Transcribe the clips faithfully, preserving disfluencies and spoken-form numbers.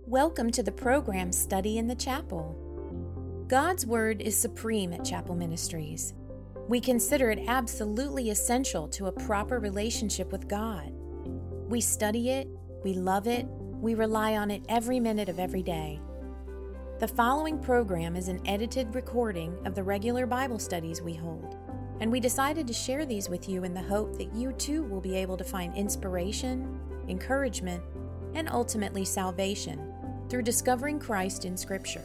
Welcome to the program Study in the Chapel. God's Word is supreme at Chapel Ministries. We consider it absolutely essential to a proper relationship with God. We study it, we love it, we rely on it every minute of every day. The following program is an edited recording of the regular Bible studies we hold, and we decided to share these with you in the hope that you too will be able to find inspiration, encouragement, and ultimately salvation through discovering Christ in Scripture.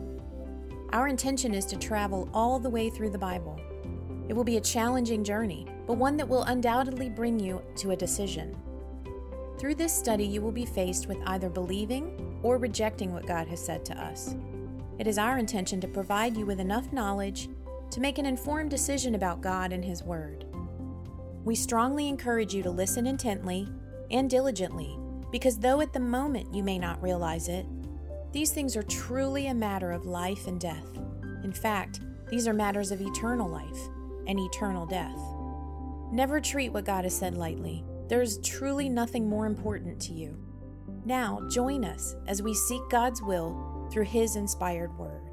Our intention is to travel all the way through the Bible. It will be a challenging journey, but one that will undoubtedly bring you to a decision. Through this study, you will be faced with either believing or rejecting what God has said to us. It is our intention to provide you with enough knowledge to make an informed decision about God and His Word. We strongly encourage you to listen intently and diligently, because though at the moment you may not realize it, these things are truly a matter of life and death. In fact, these are matters of eternal life and eternal death. Never treat what God has said lightly. There is truly nothing more important to you. Now, join us as we seek God's will through His inspired Word.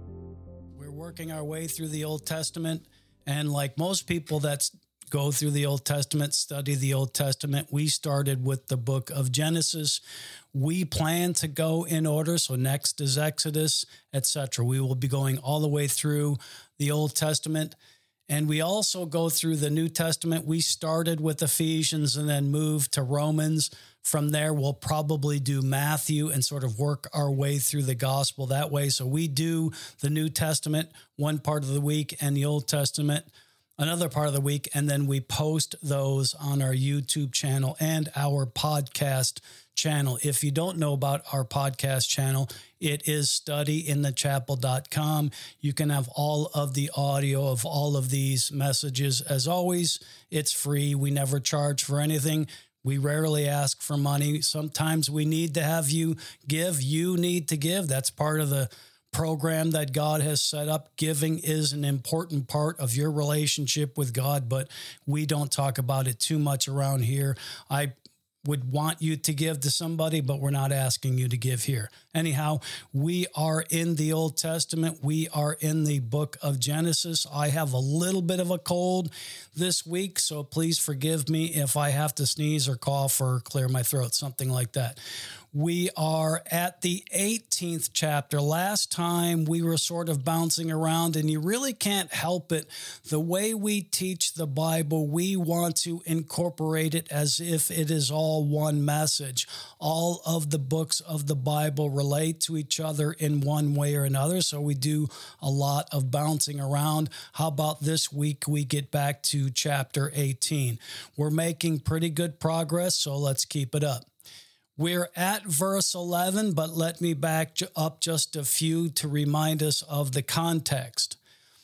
We're working our way through the Old Testament, and like most people that's go through the Old Testament, study the Old Testament, we started with the book of Genesis. We plan to go in order, so next is Exodus, et cetera. We will be going all the way through the Old Testament, and we also go through the New Testament. We started with Ephesians and then moved to Romans. From there, we'll probably do Matthew and sort of work our way through the gospel that way. So we do the New Testament one part of the week and the Old Testament another part of the week, and then we post those on our YouTube channel and our podcast channel. If you don't know about our podcast channel, it is study in the chapel dot com. You can have all of the audio of all of these messages. As always, it's free. We never charge for anything. We rarely ask for money. Sometimes we need to have you give. You need to give. That's part of the program that God has set up. Giving is an important part of your relationship with God, but we don't talk about it too much around here. I would want you to give to somebody, but we're not asking you to give here. Anyhow, we are in the Old Testament. We are in the book of Genesis. I have a little bit of a cold this week, so please forgive me if I have to sneeze or cough or clear my throat, something like that. We are at the eighteenth chapter. Last time we were sort of bouncing around, and you really can't help it. The way we teach the Bible, we want to incorporate it as if it is all one message. All of the books of the Bible relate to each other in one way or another, so we do a lot of bouncing around. How about this week we get back to chapter eighteen? We're making pretty good progress, so let's keep it up. We're at verse eleven, but let me back up just a few to remind us of the context.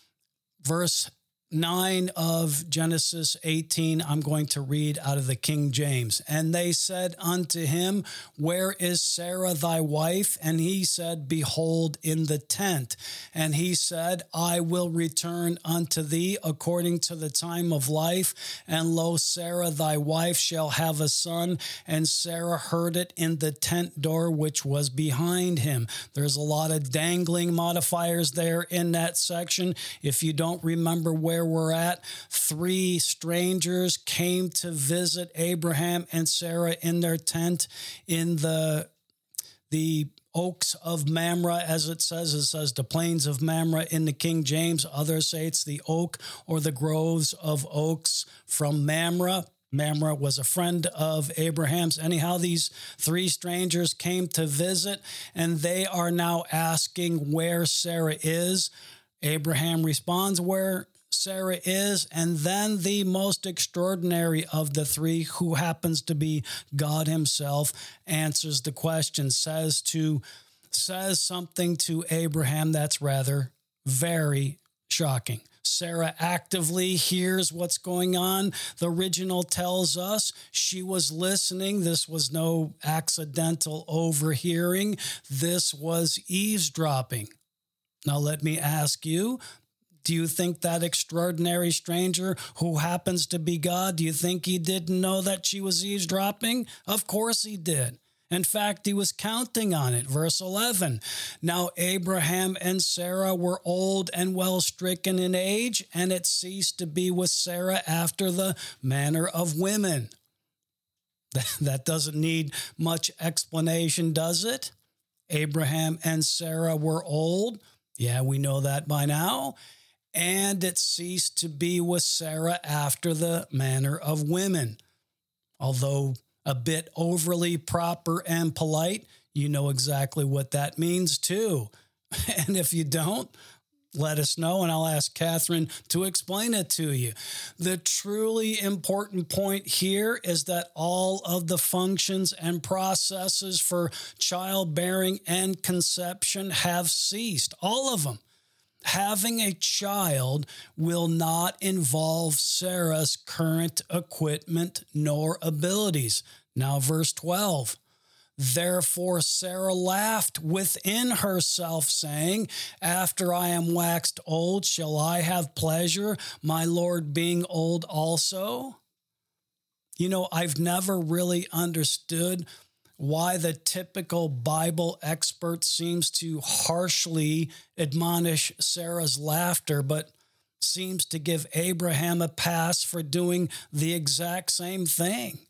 Verse nine of Genesis eighteen, I'm going to read out of the King James. And they said unto him, Where is Sarah thy wife? And he said, Behold, in the tent. And he said, I will return unto thee according to the time of life. And lo, Sarah thy wife shall have a son. And Sarah heard it in the tent door which was behind him. There's a lot of dangling modifiers there in that section. If you don't remember where we're at, three strangers came to visit Abraham and Sarah in their tent in the the oaks of Mamre, as it says. It says the plains of Mamre in the King James. Others say it's the oak or the groves of oaks from Mamre. Mamre was a friend of Abraham's. Anyhow, these three strangers came to visit, and they are now asking where Sarah is. Abraham responds where Sarah is, and then the most extraordinary of the three, who happens to be God himself, answers the question, says to says something to Abraham that's rather very shocking. Sarah actively hears what's going on. The original tells us she was listening. This was no accidental overhearing. This was eavesdropping. Now let me ask you, do you think that extraordinary stranger who happens to be God, do you think he didn't know that she was eavesdropping? Of course he did. In fact, he was counting on it. Verse eleven, now Abraham and Sarah were old and well stricken in age, and it ceased to be with Sarah after the manner of women. That doesn't need much explanation, does it? Abraham and Sarah were old. Yeah, we know that by now. And it ceased to be with Sarah after the manner of women. Although a bit overly proper and polite, you know exactly what that means too. And if you don't, let us know and I'll ask Catherine to explain it to you. The truly important point here is that all of the functions and processes for childbearing and conception have ceased. All of them. Having a child will not involve Sarah's current equipment nor abilities. Now, verse twelve. Therefore Sarah laughed within herself, saying, after I am waxed old, shall I have pleasure, my Lord being old also? You know, I've never really understood why the typical Bible expert seems to harshly admonish Sarah's laughter, but seems to give Abraham a pass for doing the exact same thing.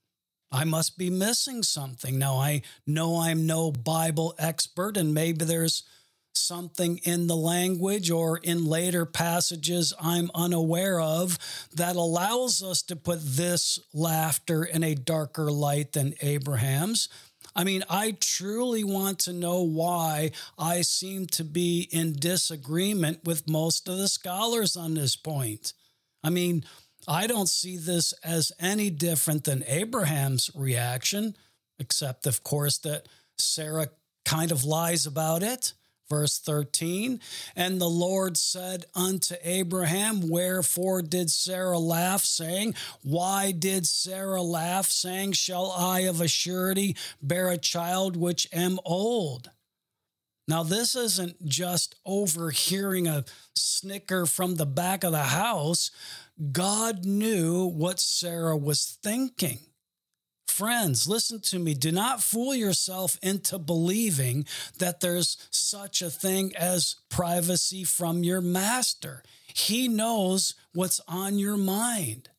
I must be missing something. Now, I know I'm no Bible expert, and maybe there's something in the language or in later passages I'm unaware of that allows us to put this laughter in a darker light than Abraham's. I mean, I truly want to know why I seem to be in disagreement with most of the scholars on this point. I mean, I don't see this as any different than Abraham's reaction, except, of course, that Sarah kind of lies about it. Verse thirteen, and the Lord said unto Abraham, wherefore did Sarah laugh, saying, why did Sarah laugh, saying, shall I of a surety bear a child which am old? Now, this isn't just overhearing a snicker from the back of the house. God knew what Sarah was thinking. Friends, listen to me. Do not fool yourself into believing that there's such a thing as privacy from your master. He knows what's on your mind.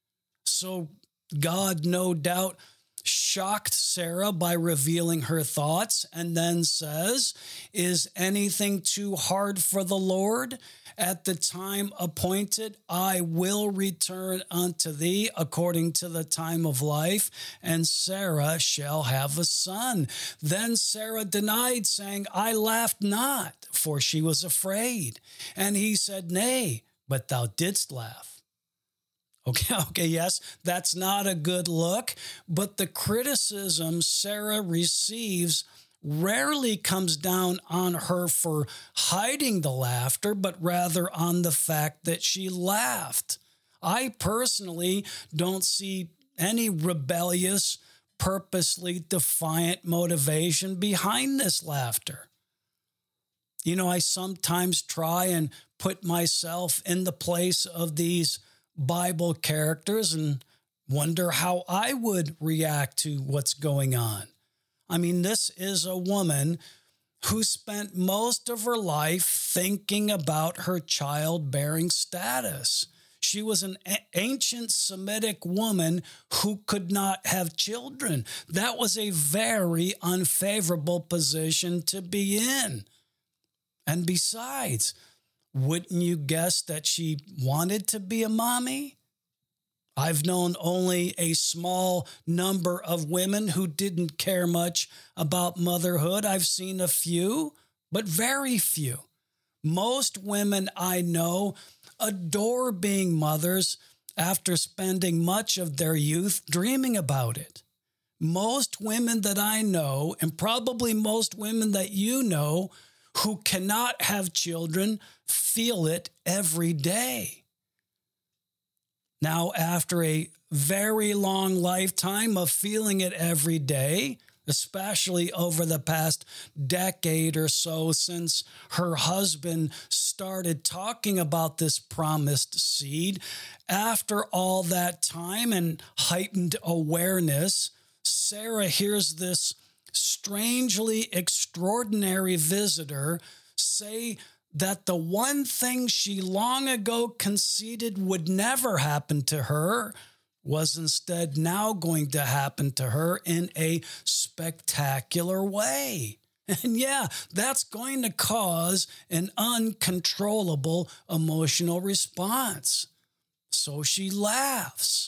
So God, no doubt, shocked Sarah by revealing her thoughts and then says, is anything too hard for the Lord? At the time appointed, I will return unto thee according to the time of life, and Sarah shall have a son. Then Sarah denied, saying, I laughed not, for she was afraid. And he said, nay, but thou didst laugh. Okay, okay, yes, that's not a good look, but the criticism Sarah receives rarely comes down on her for hiding the laughter, but rather on the fact that she laughed. I personally don't see any rebellious, purposely defiant motivation behind this laughter. You know, I sometimes try and put myself in the place of these Bible characters and wonder how I would react to what's going on. I mean, this is a woman who spent most of her life thinking about her childbearing status. She was an a- ancient Semitic woman who could not have children. That was a very unfavorable position to be in. And besides, wouldn't you guess that she wanted to be a mommy? I've known only a small number of women who didn't care much about motherhood. I've seen a few, but very few. Most women I know adore being mothers after spending much of their youth dreaming about it. Most women that I know, and probably most women that you know, who cannot have children, feel it every day. Now, after a very long lifetime of feeling it every day, especially over the past decade or so since her husband started talking about this promised seed, after all that time and heightened awareness, Sarah hears this strangely extraordinary visitor say that the one thing she long ago conceded would never happen to her was instead now going to happen to her in a spectacular way. And yeah, that's going to cause an uncontrollable emotional response. So she laughs.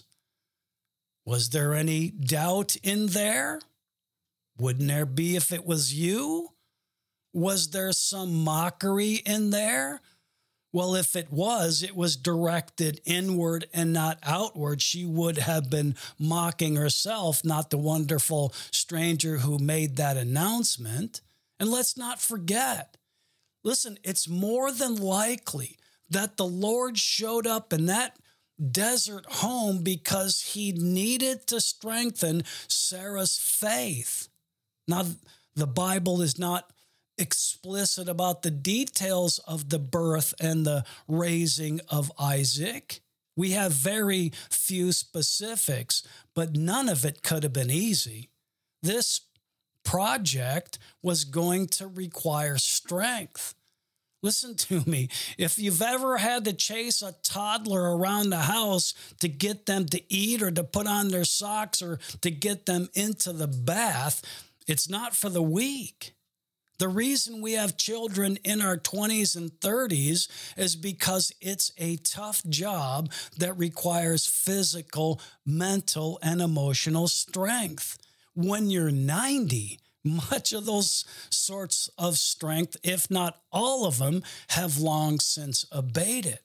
Was there any doubt in there? Wouldn't there be if it was you? Was there some mockery in there? Well, if it was, it was directed inward and not outward. She would have been mocking herself, not the wonderful stranger who made that announcement. And let's not forget, listen, it's more than likely that the Lord showed up in that desert home because he needed to strengthen Sarah's faith. Now, the Bible is not explicit about the details of the birth and the raising of Isaac. We have very few specifics, but none of it could have been easy. This project was going to require strength. Listen to me. If you've ever had to chase a toddler around the house to get them to eat or to put on their socks or to get them into the bath, it's not for the weak. The reason we have children in our twenties and thirties is because it's a tough job that requires physical, mental, and emotional strength. When you're ninety, much of those sorts of strength, if not all of them, have long since abated.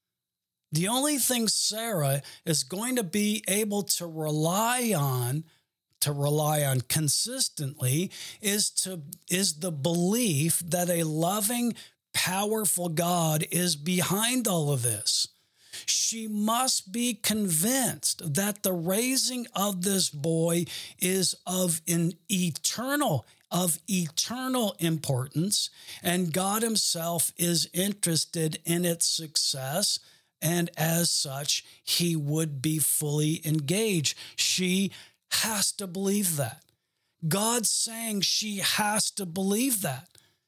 The only thing Sarah is going to be able to rely on to rely on consistently is to is the belief that a loving, powerful God is behind all of this. She must be convinced that the raising of this boy is of an eternal, of eternal importance, and God himself is interested in its success, and as such, he would be fully engaged. She has to believe that. God's saying she has to believe that.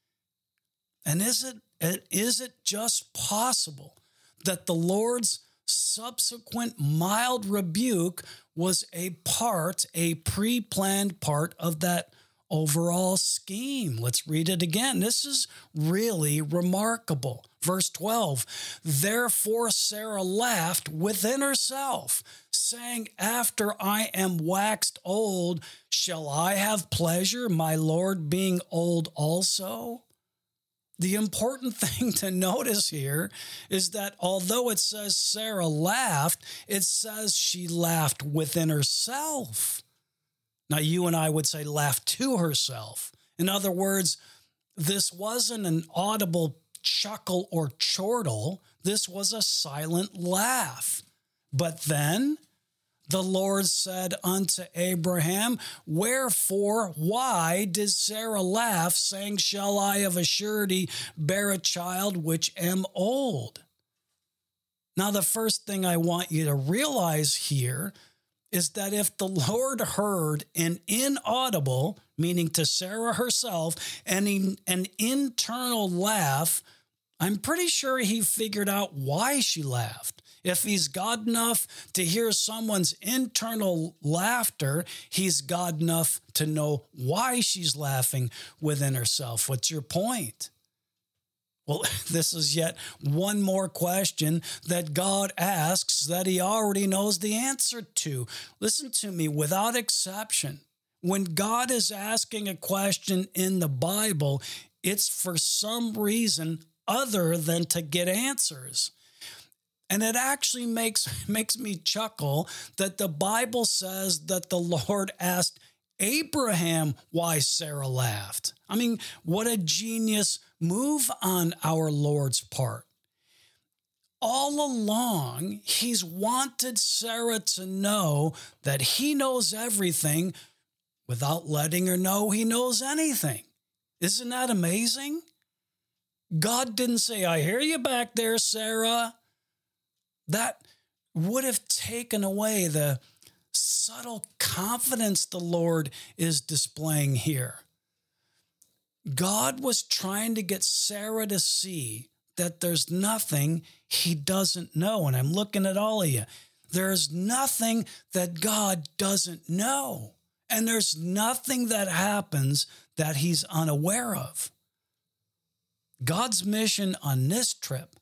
And is it, is it just possible that the Lord's subsequent mild rebuke was a part, a pre-planned part of that overall scheme? Let's read it again. This is really remarkable. Verse twelve, therefore Sarah laughed within herself, saying, after I am waxed old, shall I have pleasure, my Lord being old also? The important thing to notice here is that although it says Sarah laughed, it says she laughed within herself. Now, you and I would say laughed to herself. In other words, this wasn't an audible chuckle or chortle. This was a silent laugh. But then the Lord said unto Abraham, wherefore, why did Sarah laugh, saying, shall I of a surety bear a child which am old? Now, the first thing I want you to realize here is that if the Lord heard an inaudible, meaning to Sarah herself, and an internal laugh, I'm pretty sure he figured out why she laughed. If he's God enough to hear someone's internal laughter, he's God enough to know why she's laughing within herself. What's your point? Well, this is yet one more question that God asks that he already knows the answer to. Listen to me, without exception, when God is asking a question in the Bible, it's for some reason other than to get answers. And it actually makes, makes me chuckle that the Bible says that the Lord asked Abraham why Sarah laughed. I mean, what a genius move on our Lord's part. All along, he's wanted Sarah to know that he knows everything without letting her know he knows anything. Isn't that amazing? God didn't say, I hear you back there, Sarah. That would have taken away the subtle confidence the Lord is displaying here. God was trying to get Sarah to see that there's nothing he doesn't know. And I'm looking at all of you. There's nothing that God doesn't know. And there's nothing that happens that he's unaware of. God's mission on this trip,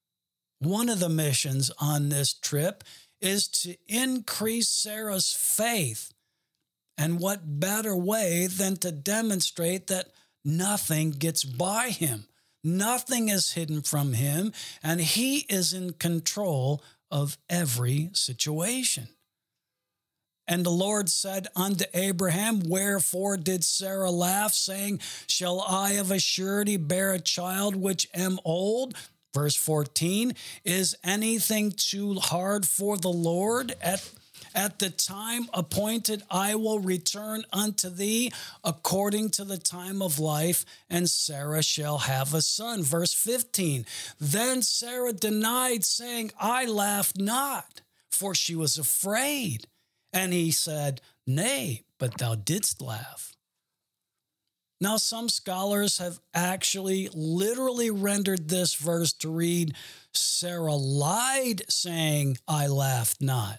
one of the missions on this trip, is to increase Sarah's faith. And what better way than to demonstrate that nothing gets by him? Nothing is hidden from him, and he is in control of every situation. And the Lord said unto Abraham, wherefore did Sarah laugh, saying, shall I of a surety bear a child which am old? Verse fourteen, is anything too hard for the Lord? At, at the time appointed, I will return unto thee according to the time of life, and Sarah shall have a son. Verse fifteen, then Sarah denied, saying, I laughed not, for she was afraid. And he said, nay, but thou didst laugh. Now, some scholars have actually literally rendered this verse to read, Sarah lied, saying, I laughed not.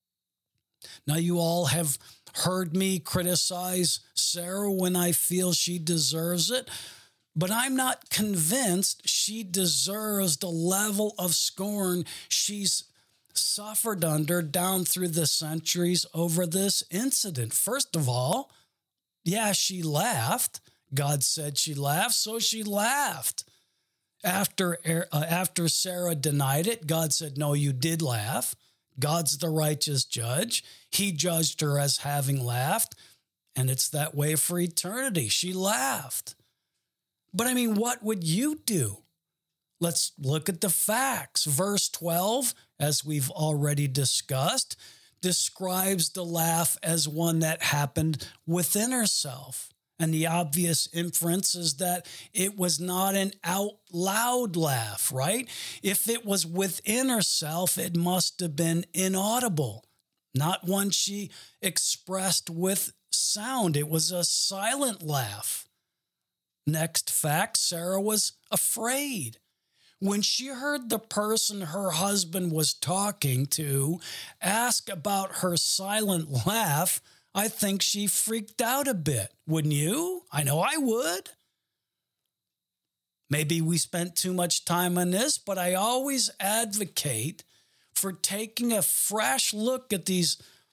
Now, you all have heard me criticize Sarah when I feel she deserves it, but I'm not convinced she deserves the level of scorn she's suffered under down through the centuries over this incident. First of all, yeah, she laughed. God said she laughed, so she laughed. After, uh, after Sarah denied it, God said, no, you did laugh. God's the righteous judge. He judged her as having laughed, and it's that way for eternity. She laughed. But I mean, what would you do? Let's look at the facts. Verse twelve, as we've already discussed, describes the laugh as one that happened within herself. And the obvious inference is that it was not an out loud laugh, right? If it was within herself, it must have been inaudible, not one she expressed with sound. It was a silent laugh. Next fact, Sarah was afraid. When she heard the person her husband was talking to ask about her silent laugh, I think she freaked out a bit. Wouldn't you? I know I would. Maybe we spent too much time on this, but I always advocate for taking a fresh look at these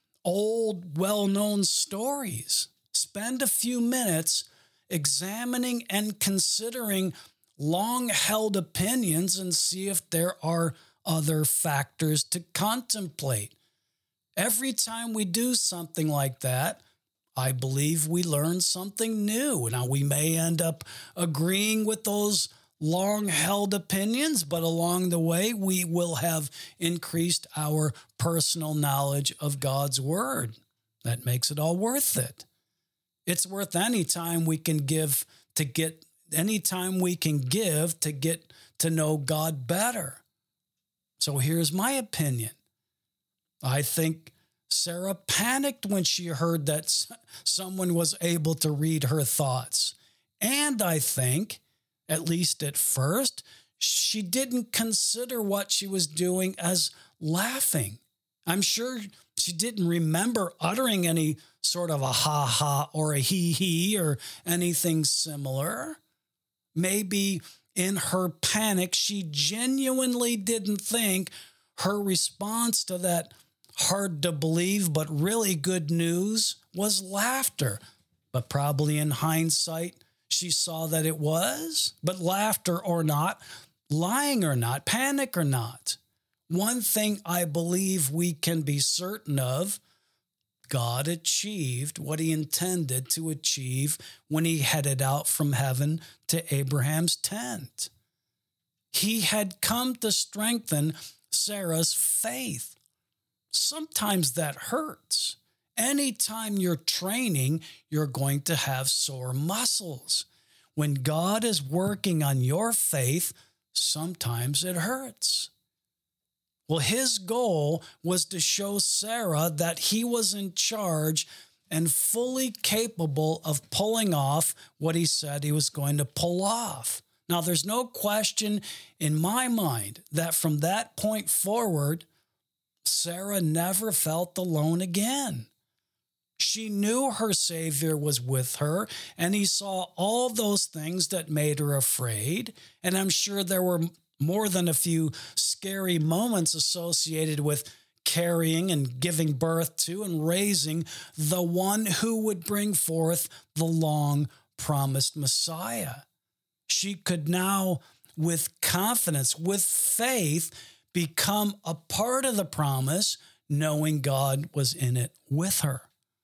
old, well-known stories. Spend a few minutes examining and considering long-held opinions and see if there are other factors to contemplate. Every time we do something like that, I believe we learn something new. Now, we may end up agreeing with those long-held opinions, but along the way, we will have increased our personal knowledge of God's Word. That makes it all worth it. It's worth any time we can give to get Anytime we can give to get to know God better. So here's my opinion. I think Sarah panicked when she heard that someone was able to read her thoughts. And I think, at least at first, she didn't consider what she was doing as laughing. I'm sure she didn't remember uttering any sort of a ha-ha or a hee-hee or anything similar. Maybe in her panic, she genuinely didn't think her response to that hard to believe but really good news was laughter. But probably in hindsight, she saw that it was. But laughter or not, lying or not, panic or not, one thing I believe we can be certain of, God achieved what he intended to achieve when he headed out from heaven to Abraham's tent. He had come to strengthen Sarah's faith. Sometimes that hurts. Anytime you're training, you're going to have sore muscles. When God is working on your faith, sometimes it hurts. Well, his goal was to show Sarah that he was in charge and fully capable of pulling off what he said he was going to pull off. Now, there's no question in my mind that from that point forward, Sarah never felt alone again. She knew her Savior was with her, and he saw all those things that made her afraid. And I'm sure there were more than a few scary moments associated with carrying and giving birth to and raising the one who would bring forth the long-promised Messiah. She could now, with confidence, with faith, become a part of the promise, knowing God was in it with her.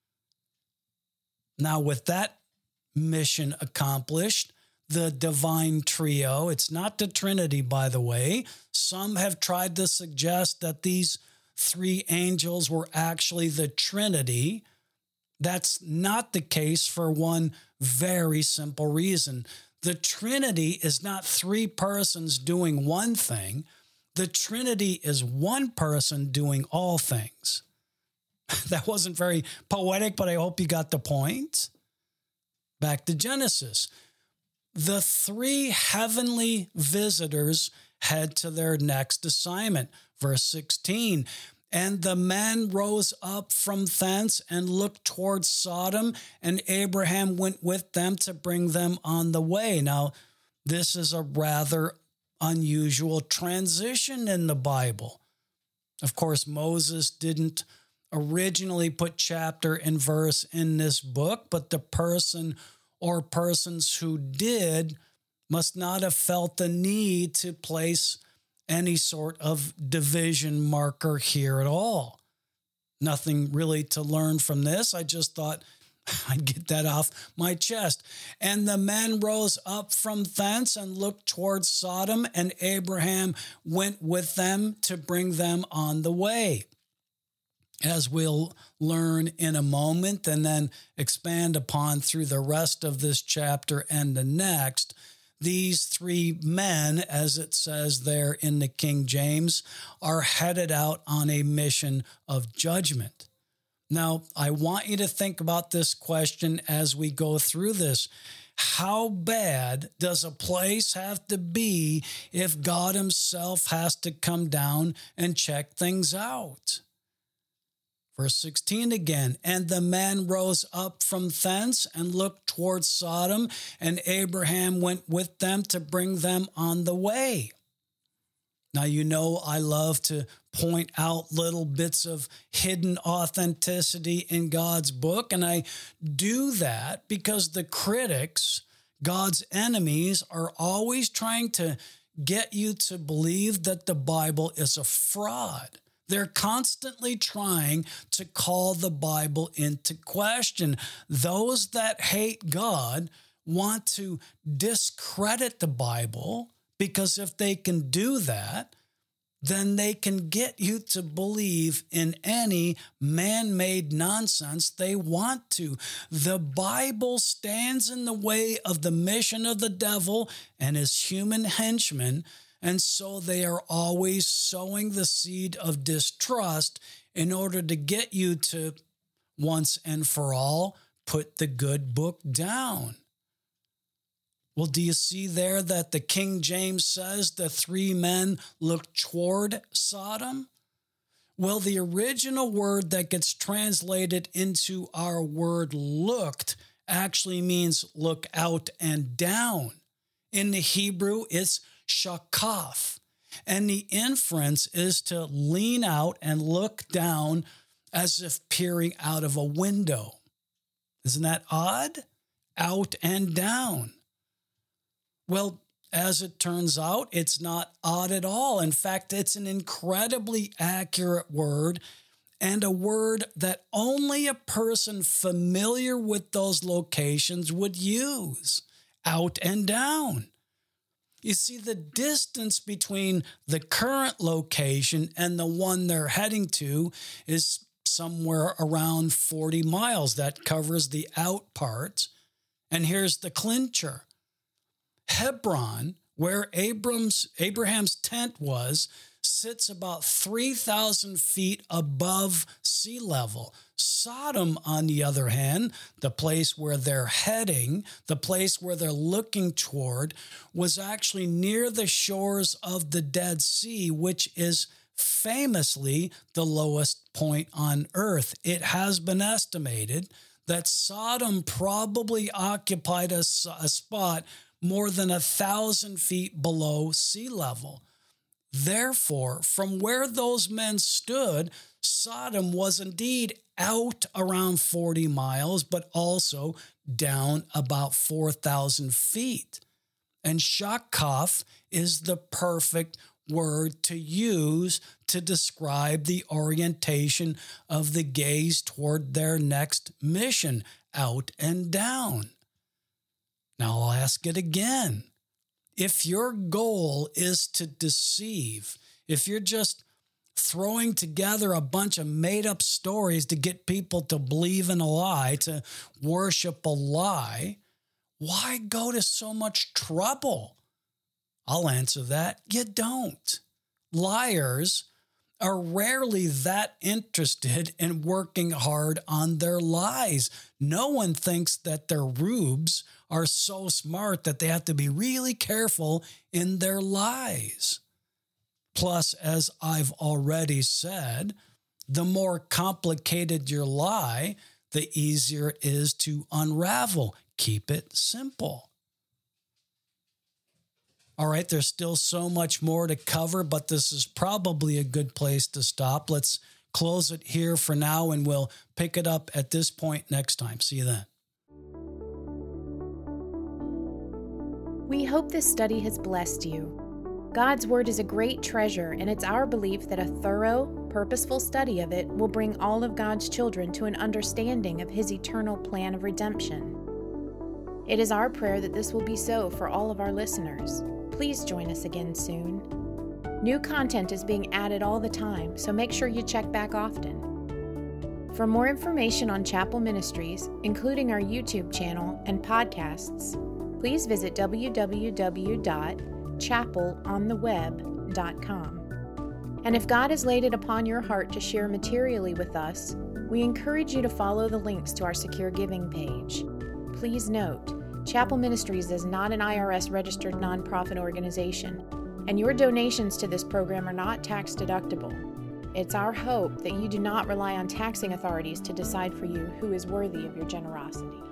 Now, with that mission accomplished, the divine trio, it's not the Trinity, by the way. Some have tried to suggest that these three angels were actually the Trinity. That's not the case for one very simple reason. The Trinity is not three persons doing one thing. The Trinity is one person doing all things. That wasn't very poetic, but I hope you got the point. Back to Genesis. The three heavenly visitors head to their next assignment. Verse sixteen, and the men rose up from thence and looked towards Sodom, and Abraham went with them to bring them on the way. Now, this is a rather unusual transition in the Bible. Of course, Moses didn't originally put chapter and verse in this book, but the person or persons who did must not have felt the need to place any sort of division marker here at all. Nothing really to learn from this. I just thought I'd get that off my chest. And the men rose up from thence and looked towards Sodom, and Abraham went with them to bring them on the way. As we'll learn in a moment and then expand upon through the rest of this chapter and the next, these three men, as it says there in the King James, are headed out on a mission of judgment. Now, I want you to think about this question as we go through this. How bad does a place have to be if God himself has to come down and check things out? Verse sixteen again, and the men rose up from thence and looked towards Sodom, and Abraham went with them to bring them on the way. Now, you know I love to point out little bits of hidden authenticity in God's book, and I do that because the critics, God's enemies, are always trying to get you to believe that the Bible is a fraud. They're constantly trying to call the Bible into question. Those that hate God want to discredit the Bible because if they can do that, then they can get you to believe in any man-made nonsense they want to. The Bible stands in the way of the mission of the devil and his human henchmen, and so they are always sowing the seed of distrust in order to get you to, once and for all, put the good book down. Well, do you see there that the King James says the three men looked toward Sodom? Well, the original word that gets translated into our word looked actually means look out and down. In the Hebrew, it's shakaf, and the inference is to lean out and look down as if peering out of a window. Isn't that odd? Out and down. Well, as it turns out, it's not odd at all. In fact, it's an incredibly accurate word, and a word that only a person familiar with those locations would use. Out and down. You see, the distance between the current location and the one they're heading to is somewhere around forty miles. That covers the out part. And here's the clincher. Hebron, where Abram's, Abraham's tent was, sits about three thousand feet above sea level. Sodom, on the other hand, the place where they're heading, the place where they're looking toward, was actually near the shores of the Dead Sea, which is famously the lowest point on earth. It has been estimated that Sodom probably occupied a, a spot more than a thousand feet below sea level. Therefore, from where those men stood, Sodom was indeed out around forty miles, but also down about four thousand feet. And Shakaf is the perfect word to use to describe the orientation of the gaze toward their next mission, out and down. Now I'll ask it again. If your goal is to deceive, if you're just throwing together a bunch of made-up stories to get people to believe in a lie, to worship a lie, why go to so much trouble? I'll answer that. You don't. Liars are rarely that interested in working hard on their lies. No one thinks that their rubes are so smart that they have to be really careful in their lies. Plus, as I've already said, the more complicated your lie, the easier it is to unravel. Keep it simple. All right, there's still so much more to cover, but this is probably a good place to stop. Let's close it here for now, and we'll pick it up at this point next time. See you then. We hope this study has blessed you. God's Word is a great treasure, and it's our belief that a thorough, purposeful study of it will bring all of God's children to an understanding of His eternal plan of redemption. It is our prayer that this will be so for all of our listeners. Please join us again soon. New content is being added all the time, so make sure you check back often. For more information on Chapel Ministries, including our YouTube channel and podcasts, please visit w w w dot chapel on the web dot com. And if God has laid it upon your heart to share materially with us, we encourage you to follow the links to our secure giving page. Please note, Chapel Ministries is not an I R S-registered nonprofit organization, and your donations to this program are not tax deductible. It's our hope that you do not rely on taxing authorities to decide for you who is worthy of your generosity.